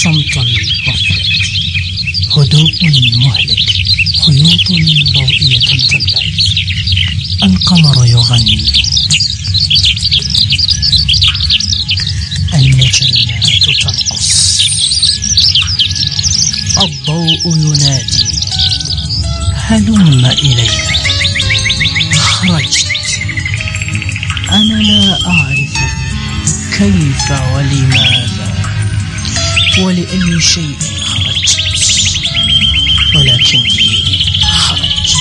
صمت مفرط، هدوء مهلك، خيوط ضوئية تنبعث، القمر يغني، النجمات ترقص، الضوء ينادي هلم إلينا. خرجت، أنا لا أعرف كيف ولماذا ولأي شيء خرجت، ولكني خرجت.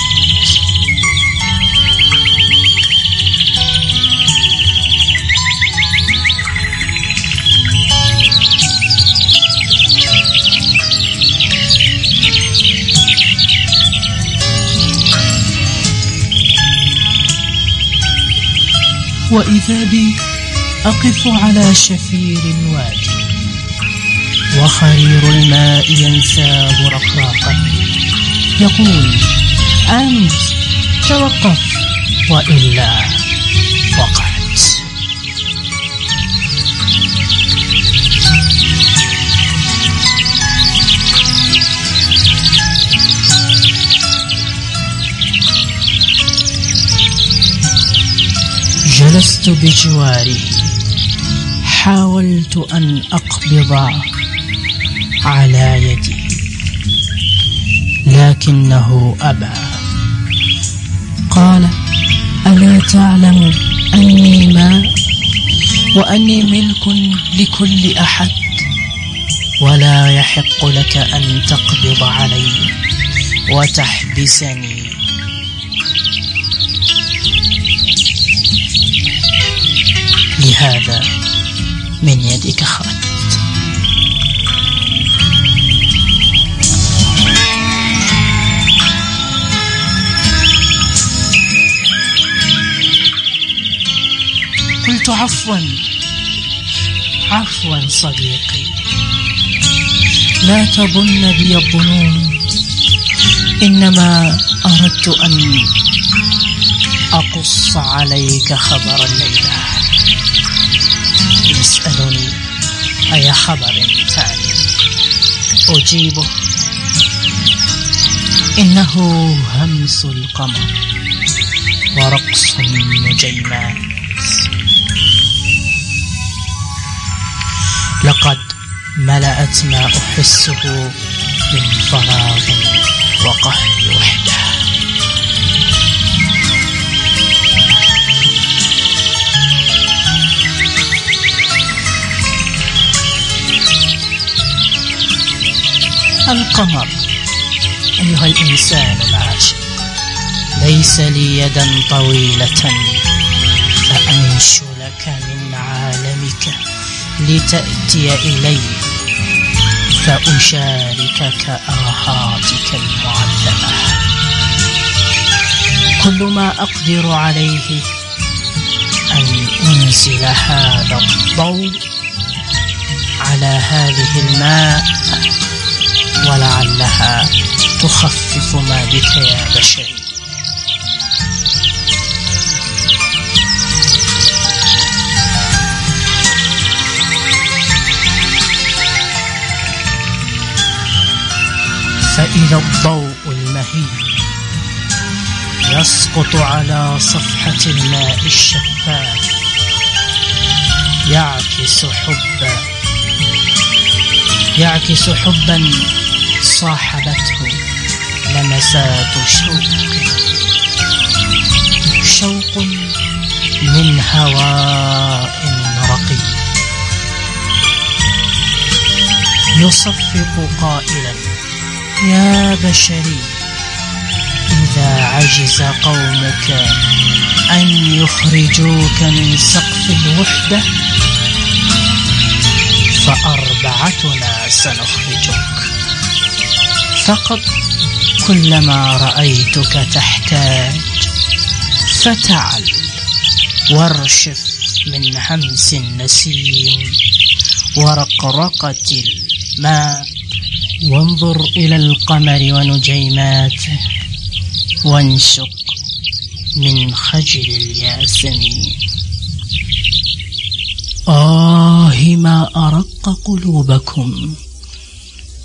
وإذا بي أقف على شفير الوادي، وخرير الماء ينساب رقراقا، يقول أنت توقف وإلا وقعت. جلست بجواره، حاولت أن أقبض على يدي لكنه أبى. قال ألا تعلم أني ماء وأني ملك لكل أحد، ولا يحق لك أن تقبض علي وتحبسني. لهذا من يدك خرجت. قلت عفوا عفوا صديقي، لا تظن بي الظنون، إنما أردت أن أقص عليك خبر الليلة. يسألني أي خبر ثاني، أجيبه إنه همس القمر ورقص النجيمات. لقد ملأت ما أحسه من فراغ وقهر وحدة. القمر أيها الإنسان العاشق، ليس لي يدا طويلة فأنش لك من عالمك لتأتي إلي فأشاركك آهاتك المعذبة. كل ما أقدر عليه أن أنزل هذا الضوء على هذه الماء، ولعلها تخفف ما بك يا بشري. فإذا الضوء المهيب يسقط على صفحة الماء الشفاف يعكس حبا صاحبته لمسات شوق من هواء رقيق، يصفق قائلا يا بشري، إذا عجز قومك أن يخرجوك من سقف الوحدة فأربعتنا سنخرجك. فقط كلما رأيتك تحتاج فتعل وارشف من همس النسيم ورقرقة الماء، وانظر إلى القمر ونجيماته، وانشق من خجل الياسمين. آه ما أرق قلوبكم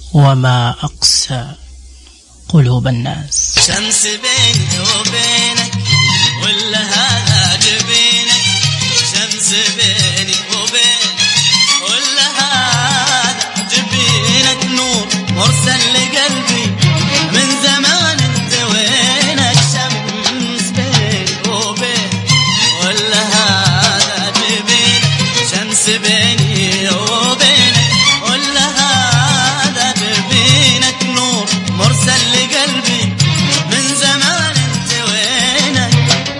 وما أقسى قلوب الناس. شمس بيني وبينك ولا هذا جبينك، شمس بيني وبينك ولا هذا جبينك، نور مرسل لقلبي من زمان انت وينك. شمس بيني وبينك ولا هذا جبينك، شمس بيني وبينك ولا هذا جبينك، نور مرسل لقلبي من زمان انت وينك.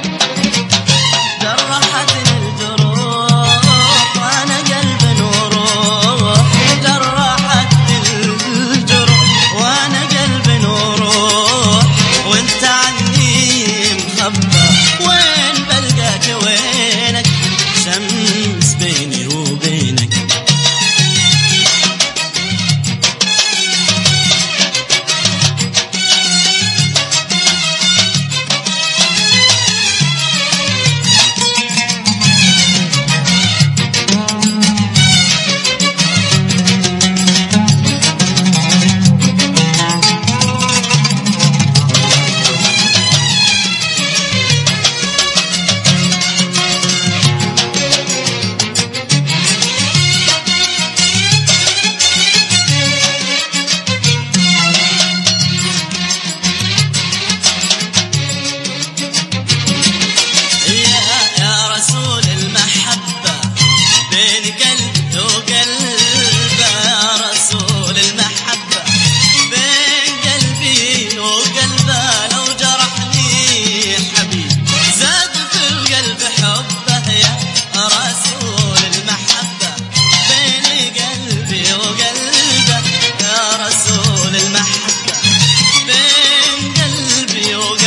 جرحتني الجروح وانا قلبي وروح، جرحتني الجروح وانا قلبي وروح، وانت عني مخبى وين بلقاك وينك. شمس بيني وبينك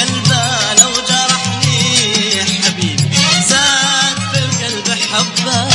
حبك